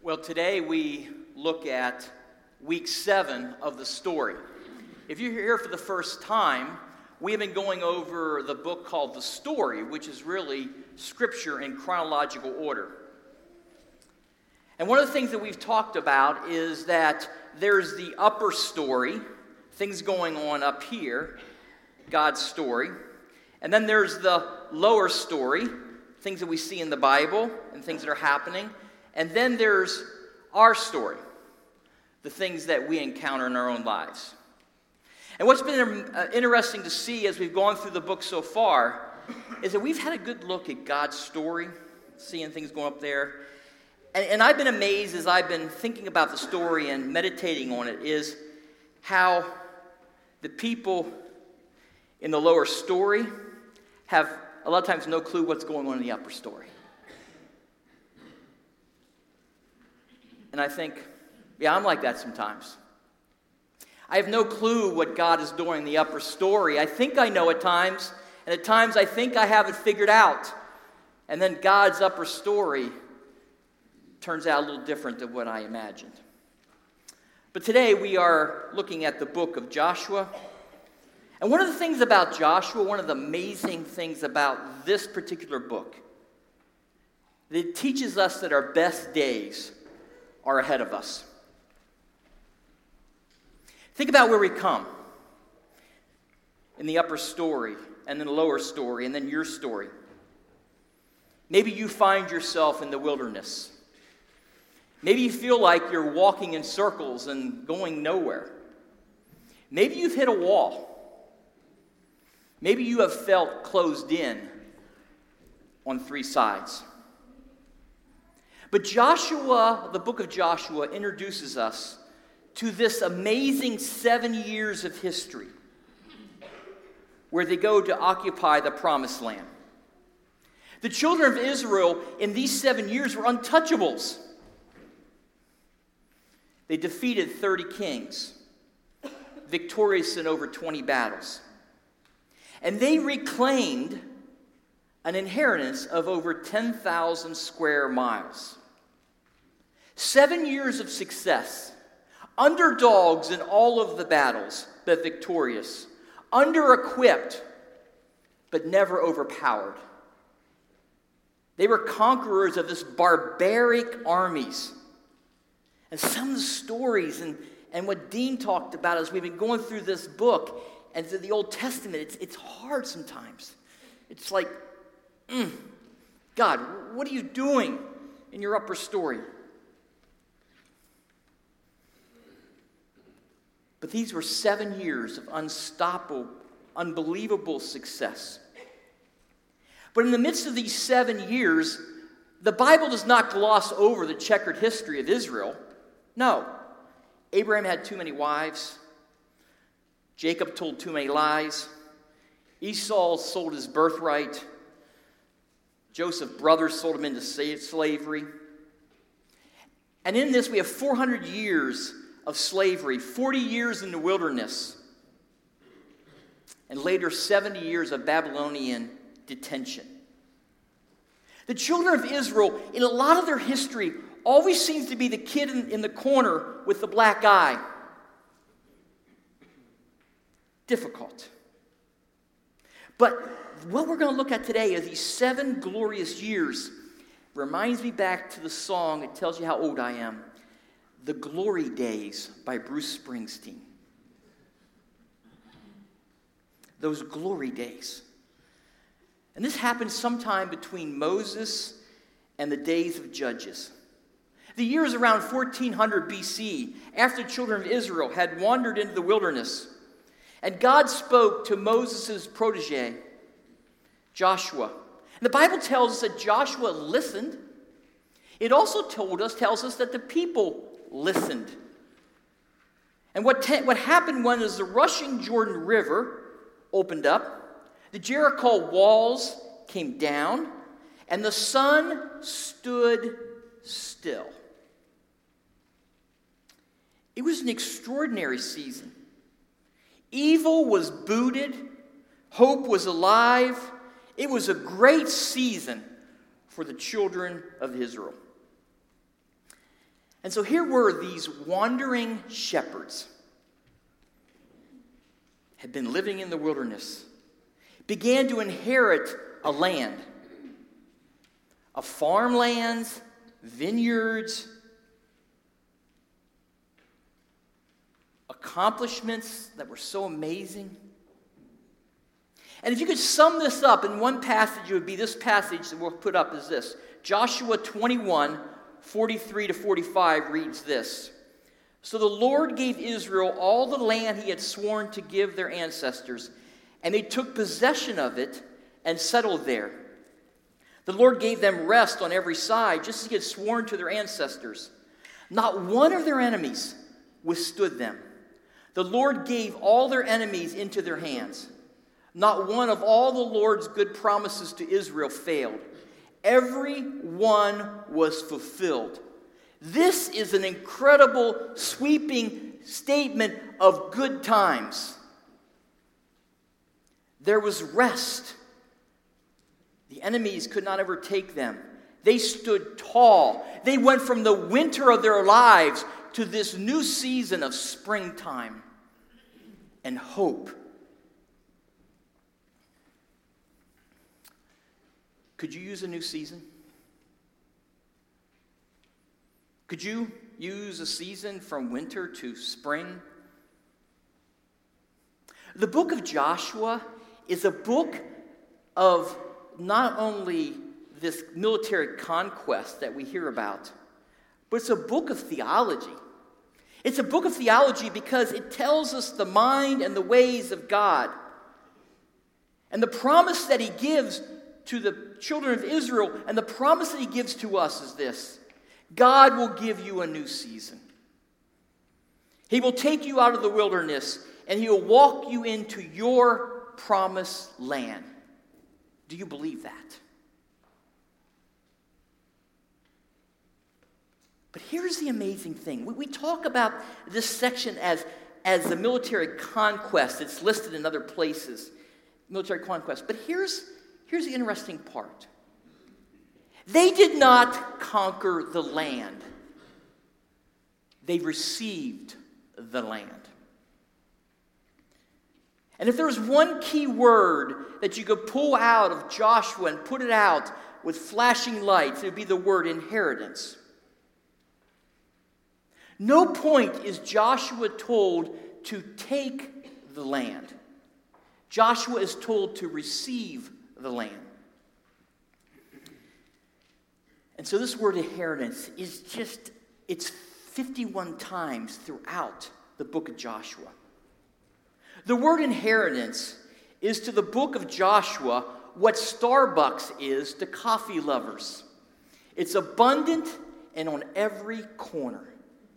Well, today we look at week 7 of the story. If you're here for the first time, we have been going over the book called The Story, which is really scripture in chronological order. And one of the things that we've talked about is that there's the upper story, things going on up here, God's story. And then there's the lower story, things that we see in the Bible and things that are happening. And then there's our story, the things that we encounter in our own lives. And what's been interesting to see as we've gone through the book so far is that we've had a good look at God's story, seeing things going up there. And I've been amazed as I've been thinking about the story and meditating on it is how the people in the lower story have a lot of times no clue what's going on in the upper story. And I think, I'm like that sometimes. I have no clue what God is doing in the upper story. I think I know at times, and at times I think I have it figured out. And then God's upper story turns out a little different than what I imagined. But today we are looking at the book of Joshua. And one of the things about Joshua, one of the amazing things about this particular book, it teaches us that our best days are ahead of us. Think about where we come in the upper story and then the lower story and then your story. Maybe you find yourself in the wilderness. Maybe you feel like you're walking in circles and going nowhere. Maybe you've hit a wall. Maybe you have felt closed in on 3 sides. But Joshua, the book of Joshua, introduces us to this amazing 7 years of history where they go to occupy the promised land. The children of Israel in these 7 years were untouchables. They defeated 30 kings, victorious in over 20 battles. And they reclaimed an inheritance of over 10,000 square miles. 7 years of success. Underdogs in all of the battles, but victorious. Under-equipped, but never overpowered. They were conquerors of this barbaric armies. And some of the stories and what Dean talked about as we've been going through this book and through the Old Testament, it's hard sometimes. It's like, God, what are you doing in your upper story? But these were 7 years of unstoppable, unbelievable success. But in the midst of these 7 years, the Bible does not gloss over the checkered history of Israel. No. Abraham had too many wives. Jacob told too many lies. Esau sold his birthright. Joseph's brothers sold him into slavery. And in this, we have 400 years of slavery, 40 years in the wilderness, and later 70 years of Babylonian detention. The children of Israel, in a lot of their history, always seems to be the kid in the corner with the black eye. Difficult. But what we're going to look at today is these 7 glorious years. Reminds me back to the song, it tells you how old I am. The Glory Days by Bruce Springsteen. Those glory days. And this happened sometime between Moses and the days of Judges. The year is around 1400 BC, after the children of Israel had wandered into the wilderness. And God spoke to Moses' protege, Joshua. And the Bible tells us that Joshua listened. It also tells us that the people listened. And what happened when the rushing Jordan River opened up, the Jericho walls came down, and the sun stood still. It was an extraordinary season. Evil was booted. Hope was alive. It was a great season for the children of Israel. And so here were these wandering shepherds, had been living in the wilderness, began to inherit a land of farmlands, vineyards, accomplishments that were so amazing. And if you could sum this up in one passage, it would be this passage that we'll put up is this. Joshua 21, 43 to 45 reads this. So the Lord gave Israel all the land he had sworn to give their ancestors, and they took possession of it and settled there. The Lord gave them rest on every side, just as he had sworn to their ancestors. Not one of their enemies withstood them. The Lord gave all their enemies into their hands. Not one of all the Lord's good promises to Israel failed. Every one was fulfilled. This is an incredible, sweeping statement of good times. There was rest. The enemies could not overtake them. They stood tall. They went from the winter of their lives to this new season of springtime and hope. Could you use a new season? Could you use a season from winter to spring? The book of Joshua is a book of not only this military conquest that we hear about, but it's a book of theology. It's a book of theology because it tells us the mind and the ways of God. And the promise that he gives to the children of Israel and the promise that he gives to us is this: God will give you a new season. He will take you out of the wilderness and he will walk you into your promised land. Do you believe that? But here's the amazing thing. We talk about this section as the military conquest. It's listed in other places, military conquest. But here's the interesting part. They did not conquer the land. They received the land. And if there's one key word that you could pull out of Joshua and put it out with flashing lights, it would be the word inheritance. No point is Joshua told to take the land. Joshua is told to receive the land. And so this word inheritance is it's 51 times throughout the book of Joshua. The word inheritance is to the book of Joshua what Starbucks is to coffee lovers. It's abundant and on every corner.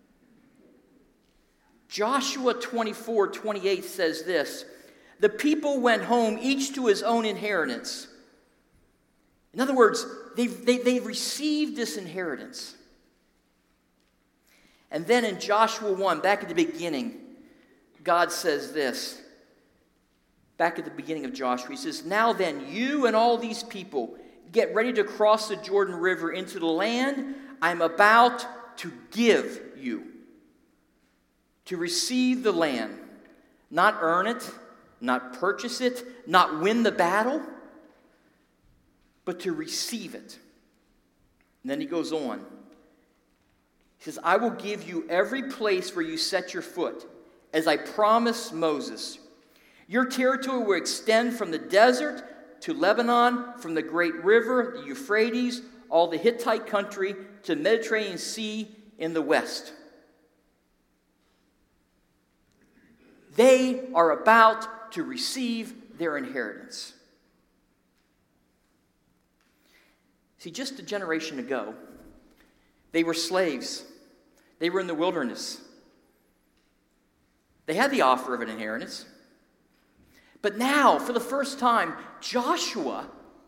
Joshua 24:28 says this: the people went home, each to his own inheritance. In other words, they've received this inheritance. And then in Joshua 1, back at the beginning, God says this. Back at the beginning of Joshua, he says, now then, you and all these people get ready to cross the Jordan River into the land I'm about to give you. To receive the land, not earn it, not purchase it, not win the battle, but to receive it. And then he goes on. He says, I will give you every place where you set your foot, as I promised Moses. Your territory will extend from the desert to Lebanon, from the great river, the Euphrates, all the Hittite country, to the Mediterranean Sea in the west. They are about to receive their inheritance. See, just a generation ago, they were slaves. They were in the wilderness. They had the offer of an inheritance. But now, for the first time, Joshua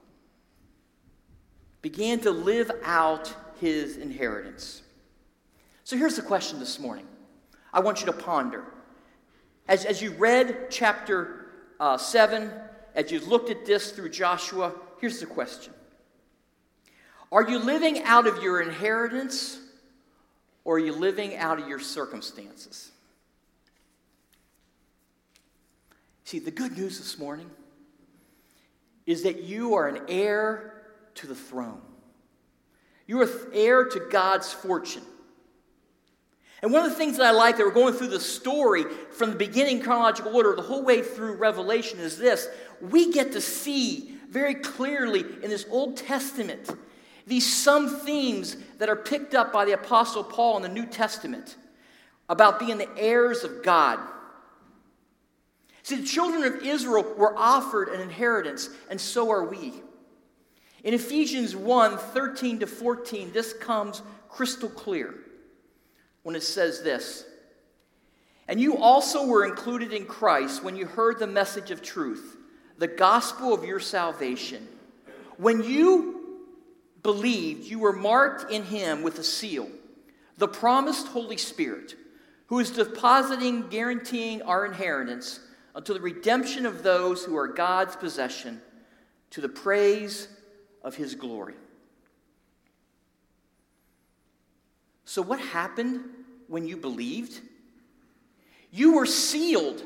began to live out his inheritance. So here's the question this morning. I want you to ponder. As you read chapter 7, as you looked at this through Joshua, here's the question. Are you living out of your inheritance, or are you living out of your circumstances? See, the good news this morning is that you are an heir to the throne. You are heir to God's fortune. And one of the things that I like that we're going through the story from the beginning chronological order the whole way through Revelation is this. We get to see very clearly in this Old Testament these some themes that are picked up by the Apostle Paul in the New Testament about being the heirs of God. See, the children of Israel were offered an inheritance, and so are we. In Ephesians 1, 13 to 14, this comes crystal clear when it says this. And you also were included in Christ when you heard the message of truth, the gospel of your salvation. When you believed, you were marked in him with a seal, the promised Holy Spirit, who is depositing, guaranteeing our inheritance until the redemption of those who are God's possession, to the praise of his glory. So what happened when you believed? You were sealed.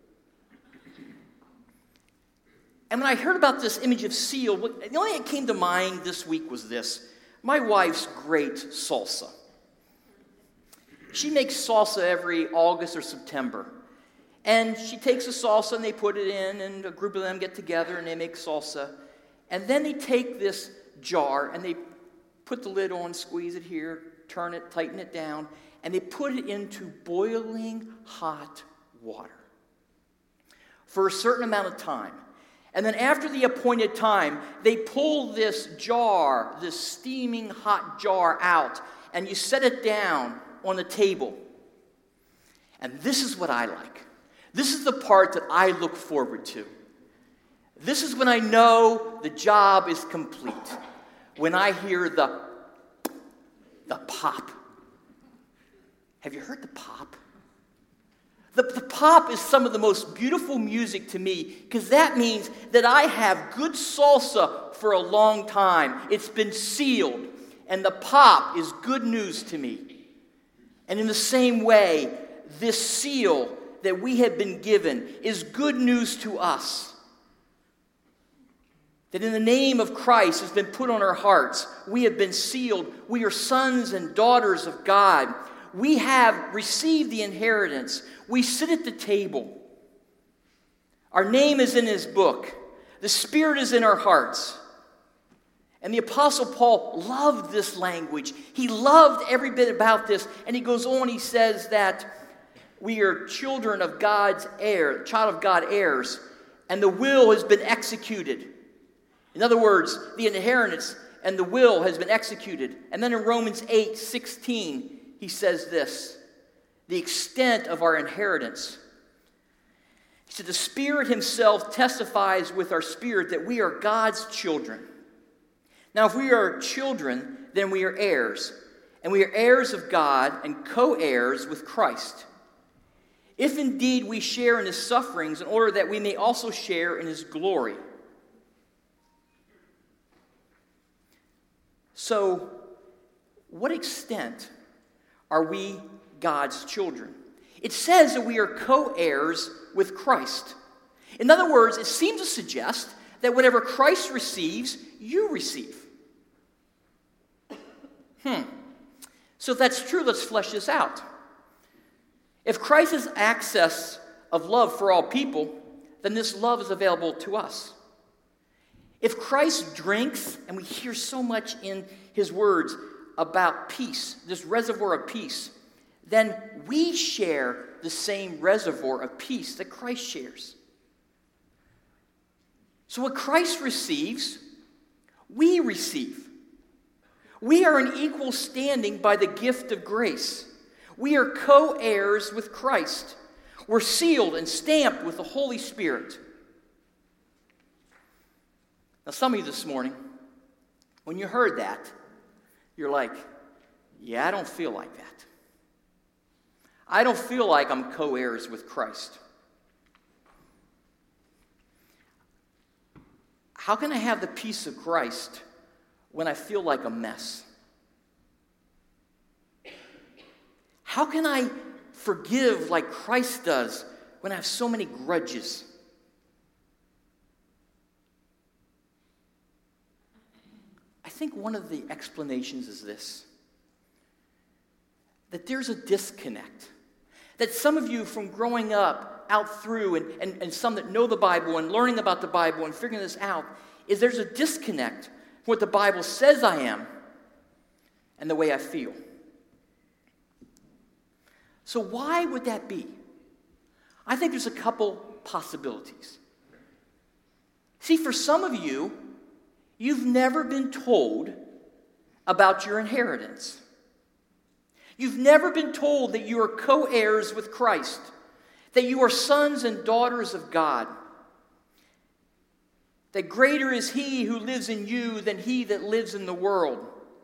And when I heard about this image of seal, the only thing that came to mind this week was this. My wife's great salsa. She makes salsa every August or September. And she takes the salsa and they put it in, and a group of them get together and they make salsa. And then they take this jar and they put the lid on, squeeze it here, turn it, tighten it down, and they put it into boiling hot water for a certain amount of time. And then after the appointed time, they pull this jar, this steaming hot jar out, and you set it down on the table. And this is what I like. This is the part that I look forward to. This is when I know the job is complete. When I hear the pop. Have you heard the pop? The pop is some of the most beautiful music to me because that means that I have good salsa for a long time. It's been sealed, and the pop is good news to me. And in the same way, this seal that we have been given is good news to us. That in the name of Christ has been put on our hearts. We have been sealed. We are sons and daughters of God. We have received the inheritance. We sit at the table. Our name is in his book. The Spirit is in our hearts. And the Apostle Paul loved this language. He loved every bit about this. And he goes on, he says that we are children of God's heir, child of God heirs, and the will has been executed. In other words, the inheritance and the will has been executed. And then in Romans 8:16, he says this, the extent of our inheritance. He said, the Spirit himself testifies with our spirit that we are God's children. Now, if we are children, then we are heirs. And we are heirs of God and co-heirs with Christ. If indeed we share in his sufferings in order that we may also share in his glory. So, what extent are we God's children? It says that we are co-heirs with Christ. In other words, it seems to suggest that whatever Christ receives, you receive. So if that's true, let's flesh this out. If Christ has access of love for all people, then this love is available to us. If Christ drinks, and we hear so much in his words about peace, this reservoir of peace, then we share the same reservoir of peace that Christ shares. So what Christ receives, we receive. We are in equal standing by the gift of grace. We are co-heirs with Christ. We're sealed and stamped with the Holy Spirit. Now, some of you this morning, when you heard that, you're like, yeah, I don't feel like that. I don't feel like I'm co-heirs with Christ. How can I have the peace of Christ when I feel like a mess? How can I forgive like Christ does when I have so many grudges? I think one of the explanations is this: that there's a disconnect. That some of you from growing up out through and some that know the Bible and learning about the Bible and figuring this out, is there's a disconnect from what the Bible says I am and the way I feel. So why would that be? I think there's a couple possibilities. See, for some of you, you've never been told about your inheritance. You've never been told that you are co-heirs with Christ, that you are sons and daughters of God, that greater is He who lives in you than he that lives in the world.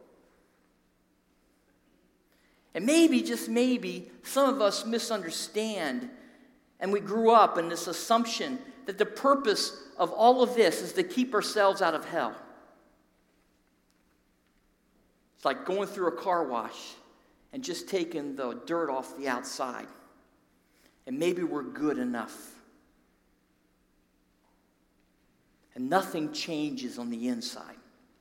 And maybe, just maybe, some of us misunderstand, and we grew up in this assumption that the purpose of all of this is to keep ourselves out of hell. It's like going through a car wash and just taking the dirt off the outside. And maybe we're good enough. And nothing changes on the inside.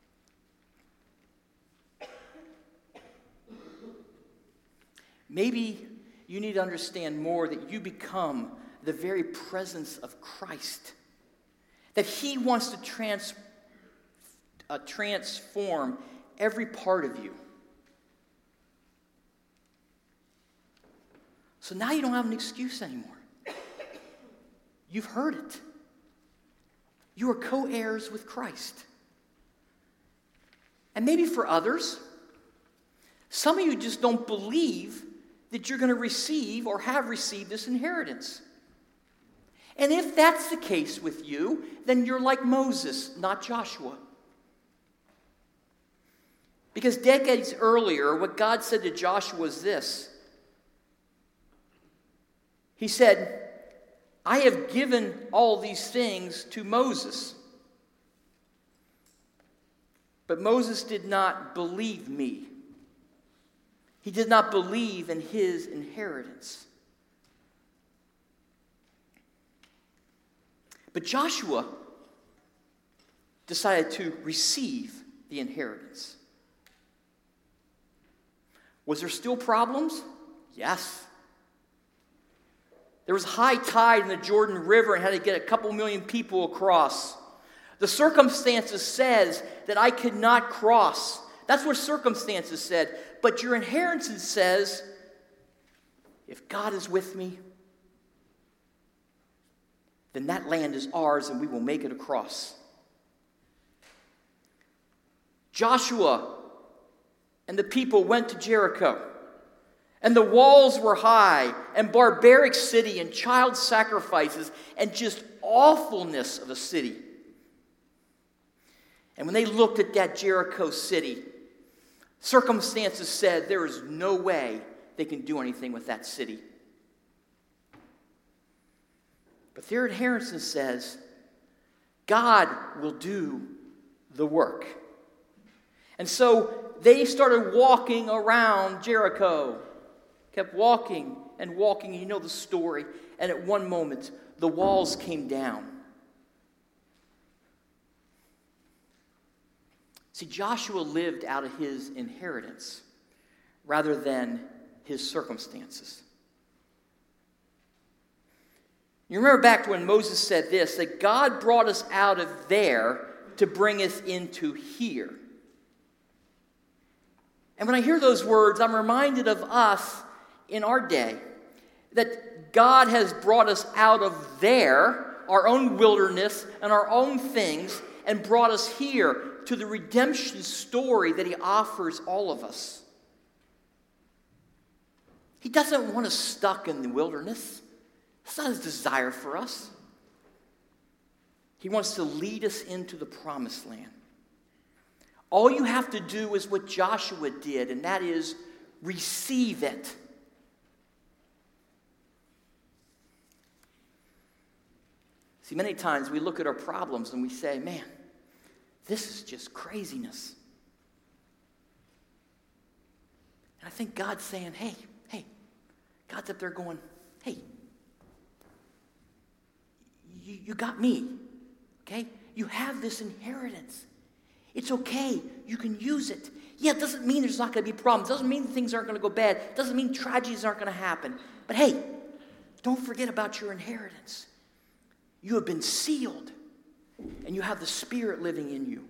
Maybe you need to understand more that you become the very presence of Christ. That He wants to transform every part of you. So now you don't have an excuse anymore. You've heard it. You are co-heirs with Christ. And maybe for others, some of you just don't believe that you're going to receive or have received this inheritance. And if that's the case with you, then you're like Moses, not Joshua. Because decades earlier, what God said to Joshua was this. He said, I have given all these things to Moses. But Moses did not believe me. He did not believe in his inheritance. But Joshua decided to receive the inheritance. Was there still problems? Yes. There was high tide in the Jordan River and had to get a couple million people across. The circumstances says that I could not cross. That's what circumstances said. But your inheritance says, if God is with me, then that land is ours and we will make it across. Joshua and the people went to Jericho. And the walls were high, and barbaric city, and child sacrifices, and just awfulness of a city. And when they looked at that Jericho city, circumstances said there is no way they can do anything with that city. But their inheritance says, God will do the work. And so they started walking around Jericho. Kept walking and walking. You know the story. And at one moment, the walls came down. See, Joshua lived out of his inheritance rather than his circumstances. You remember back to when Moses said this, that God brought us out of there to bring us into here. And when I hear those words, I'm reminded of us in our day, that God has brought us out of there, our own wilderness and our own things, and brought us here to the redemption story that He offers all of us. He doesn't want us stuck in the wilderness. That's not His desire for us. He wants to lead us into the promised land. All you have to do is what Joshua did, and that is receive it. See, many times we look at our problems and we say, man, this is just craziness. And I think God's saying, hey, God's up there going, hey, you got me, okay? You have this inheritance. It's okay. You can use it. Yeah, it doesn't mean there's not going to be problems. It doesn't mean things aren't going to go bad. It doesn't mean tragedies aren't going to happen. But hey, don't forget about your inheritance. You have been sealed, and you have the Spirit living in you.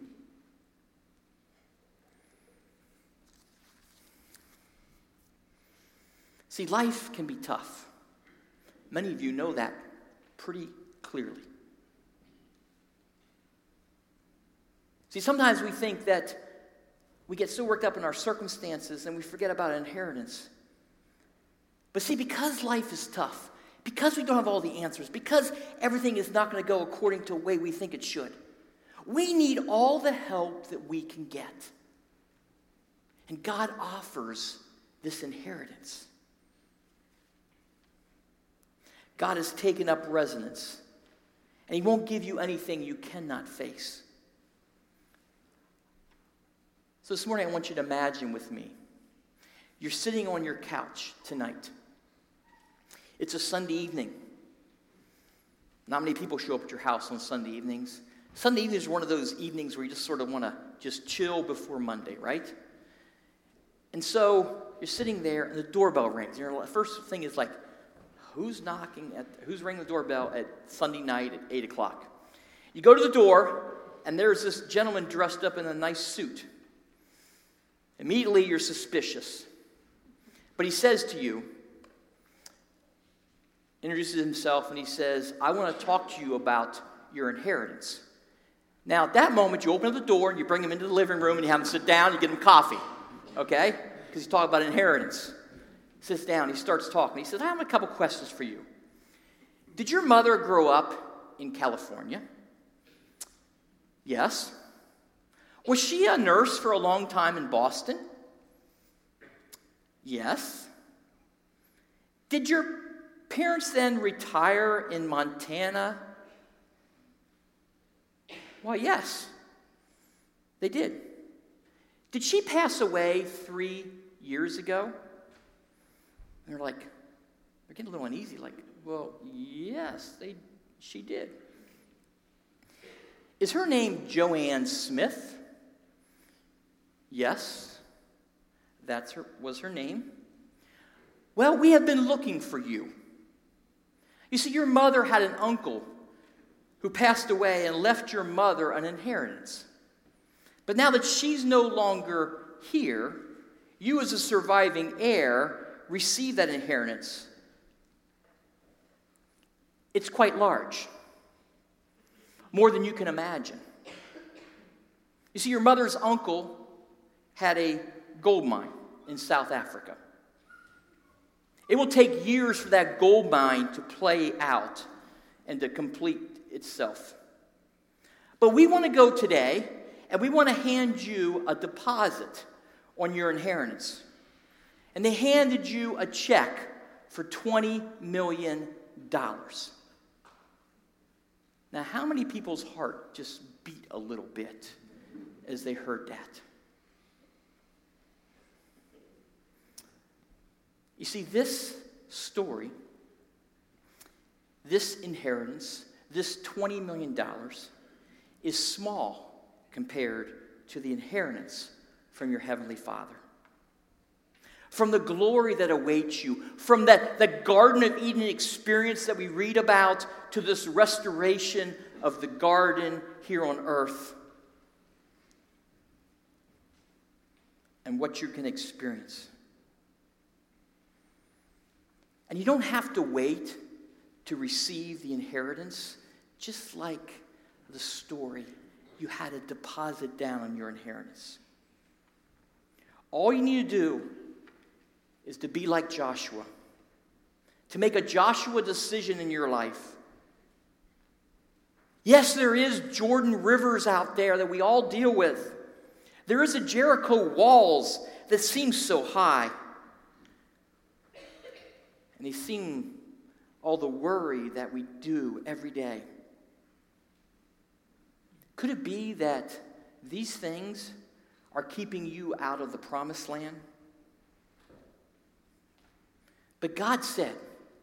See, life can be tough. Many of you know that pretty clearly. See, sometimes we think that we get so worked up in our circumstances and we forget about inheritance. But see, because life is tough, because we don't have all the answers, because everything is not going to go according to the way we think it should, we need all the help that we can get. And God offers this inheritance. God has taken up residence, and He won't give you anything you cannot face. So this morning I want you to imagine with me, you're sitting on your couch tonight. It's a Sunday evening. Not many people show up at your house on Sunday evenings. Sunday evenings are one of those evenings where you just sort of want to just chill before Monday, right? And so you're sitting there and the doorbell rings. The first thing is like, who's ringing the doorbell at Sunday night at 8 o'clock? You go to the door, and there's this gentleman dressed up in a nice suit. Immediately, you're suspicious. But he says to you, introduces himself, and he says, I want to talk to you about your inheritance. Now, at that moment, you open up the door, and you bring him into the living room, and you have him sit down, and you get him coffee, okay? Because he's talking about inheritance. He sits down, he starts talking. He says, I have a couple questions for you. Did your mother grow up in California? Yes. Was she a nurse for a long time in Boston? Yes. Did your parents then retire in Montana? Well, yes, they did. Did she pass away 3 years ago? And they're like, they're getting a little uneasy, like, well, yes, she did. Is her name Joanne Smith? Yes, was her name. Well, we have been looking for you. You see, your mother had an uncle who passed away and left your mother an inheritance. But now that she's no longer here, you as a surviving heir receive that inheritance. It's quite large, more than you can imagine. You see, your mother's uncle had a gold mine in South Africa. It will take years for that gold mine to play out and to complete itself. But we want to go today, and we want to hand you a deposit on your inheritance. And they handed you a check for $20 million. Now, how many people's heart just beat a little bit as they heard that? You see, this story, this inheritance, this $20 million is small compared to the inheritance from your Heavenly Father. From the glory that awaits you, from the Garden of Eden experience that we read about, to this restoration of the garden here on earth, and what you can experience. And you don't have to wait to receive the inheritance. Just like the story, you had to deposit down on your inheritance. All you need to do is to be like Joshua, to make a Joshua decision in your life. Yes, there is Jordan rivers out there that we all deal with. There is a Jericho walls that seem so high. And they seem all the worry that we do every day. Could it be that these things are keeping you out of the promised land? But God said,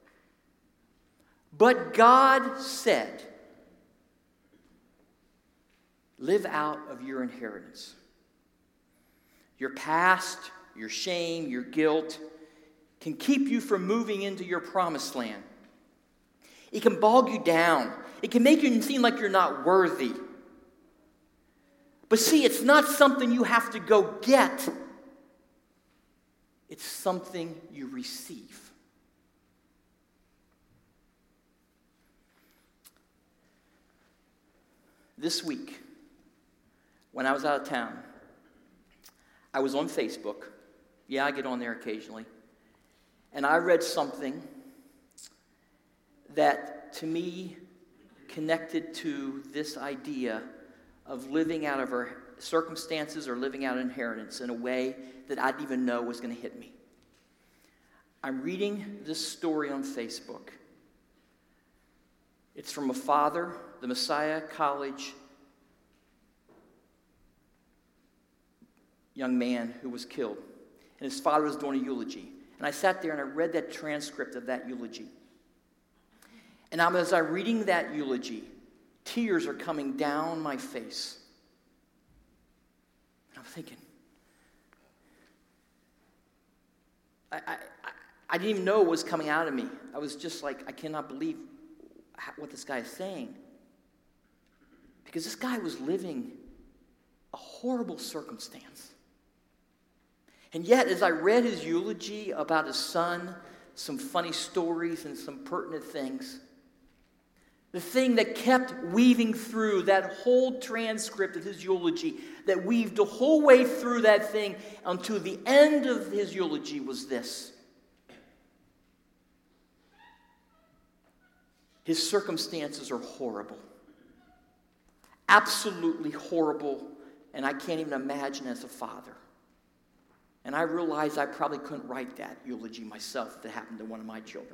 live out of your inheritance. Your past, your shame, your guilt can keep you from moving into your promised land. It can bog you down. It can make you seem like you're not worthy. But see, it's not something you have to go get. It's something you receive. This week, when I was out of town, I was on Facebook. Yeah, I get on there occasionally. And I read something that, to me, connected to this idea of living out of our circumstances or living out inheritance in a way that I didn't even know was going to hit me. I'm reading this story on Facebook. It's from a father, the Messiah College young man who was killed. And his father was doing a eulogy. And I sat there and I read that transcript of that eulogy. And as I'm reading that eulogy, tears are coming down my face. And I'm thinking, I didn't even know what was coming out of me. I was just like, I cannot believe what this guy is saying. Because this guy was living a horrible circumstance. And yet, as I read his eulogy about his son, some funny stories and some pertinent things, the thing that kept weaving through that whole transcript of his eulogy, that weaved the whole way through that thing until the end of his eulogy was this. His circumstances are horrible. Absolutely horrible, and I can't even imagine as a father. And I realized I probably couldn't write that eulogy myself if it happened to one of my children.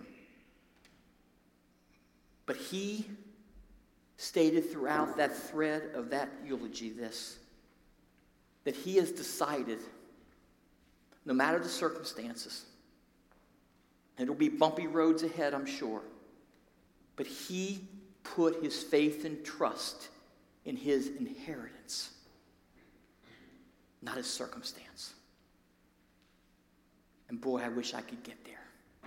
But he stated throughout that thread of that eulogy this, that he has decided, no matter the circumstances, and it'll be bumpy roads ahead, I'm sure, but he put his faith and trust in his inheritance, not his circumstance. And boy, I wish I could get there.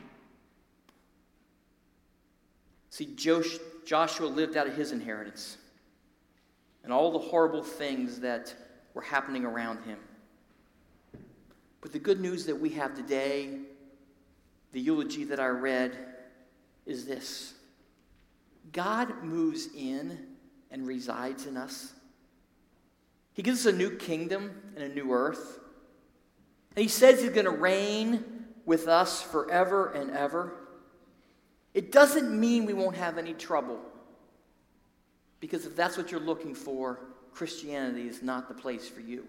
See, Joshua lived out of his inheritance and all the horrible things that were happening around him. But the good news that we have today, the eulogy that I read, is this. God moves in and resides in us. He gives us a new kingdom and a new earth. And he says he's going to reign with us forever and ever. It doesn't mean we won't have any trouble. Because if that's what you're looking for, Christianity is not the place for you.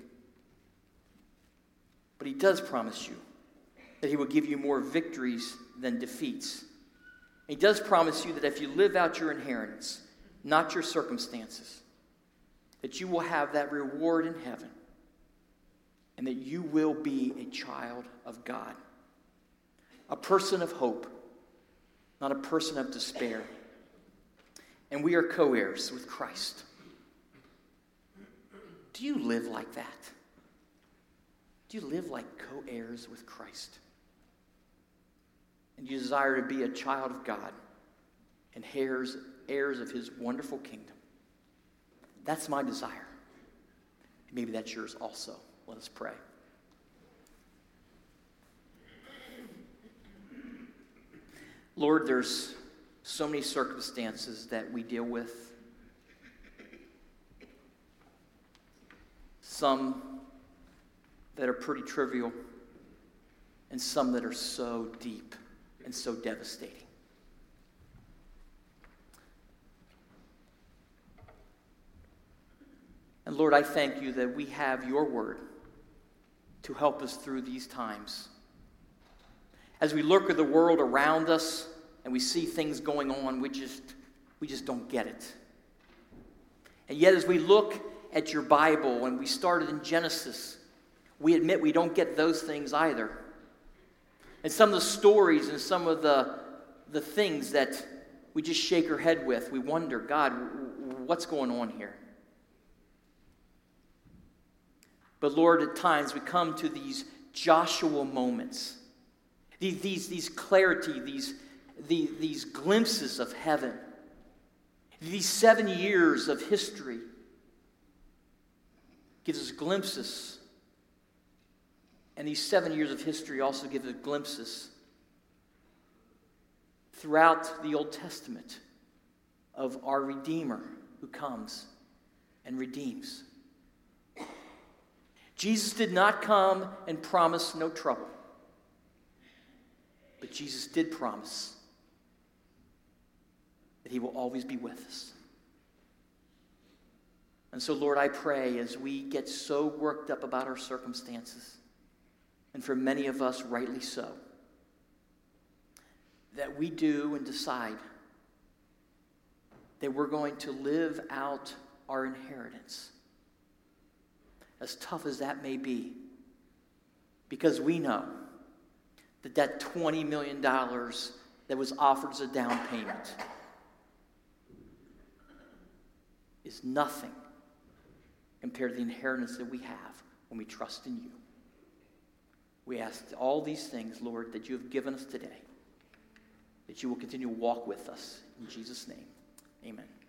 But he does promise you that he will give you more victories than defeats. He does promise you that if you live out your inheritance, not your circumstances, that you will have that reward in heaven. And that you will be a child of God. A person of hope, not a person of despair. And we are co-heirs with Christ. Do you live like that? Do you live like co-heirs with Christ? And you desire to be a child of God and heirs of his wonderful kingdom? That's my desire. And maybe that's yours also. Let us pray. Lord, there's so many circumstances that we deal with. Some that are pretty trivial, and some that are so deep and so devastating. And Lord, I thank you that we have your word to help us through these times. As we look at the world around us and we see things going on, we just don't get it. And yet as we look at your Bible, and we started in Genesis, we admit we don't get those things either. And some of the stories and some of the things that we just shake our head with, we wonder, God, what's going on here? But Lord, at times we come to these Joshua moments, these clarity, these glimpses of heaven, these 7 years of history gives us glimpses. And these 7 years of history also give us glimpses throughout the Old Testament of our Redeemer who comes and redeems. Jesus did not come and promise no trouble. But Jesus did promise that he will always be with us. And so, Lord, I pray as we get so worked up about our circumstances, and for many of us, rightly so, that we do and decide that we're going to live out our inheritance, as tough as that may be, because we know that $20 million that was offered as a down payment is nothing compared to the inheritance that we have when we trust in you. We ask all these things, Lord, that you have given us today, that you will continue to walk with us. In Jesus' name, amen.